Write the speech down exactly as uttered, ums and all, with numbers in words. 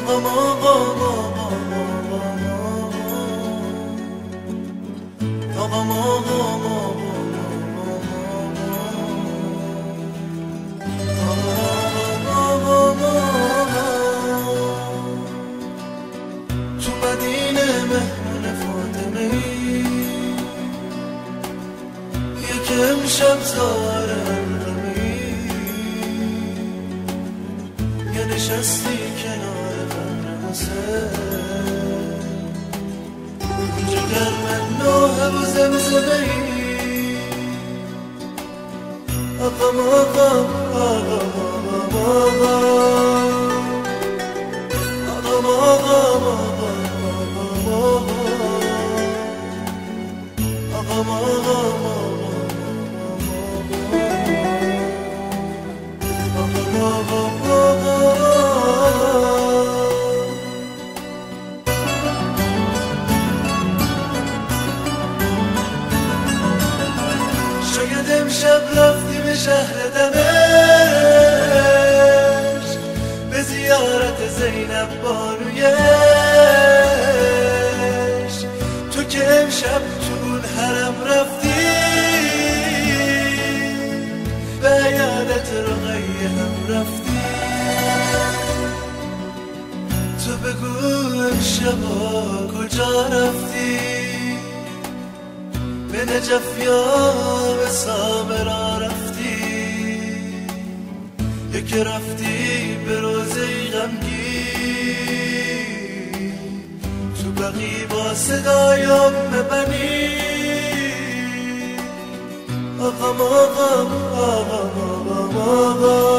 آقام آقام آقام آقام تو مدینه مهمون فاطمه یک امشب زار غمی یه نشستی کنار قبر حسین جگر من نوه و زمزمه آقام آقام آقام آقام آقام آقام آقام شاید امشب رفتی به شهر دمشق به زیارت زینب بانویش تو که امشب تو اون حرم رفتی به عیادت رقیه هم رفتی تو بگو امشبا کجا رفتی به نجف یا به سامرا رفتی یکی رفتی به روزه غمگین تو بقی با صدایم ببنی آقام آقام آقام آقام آقام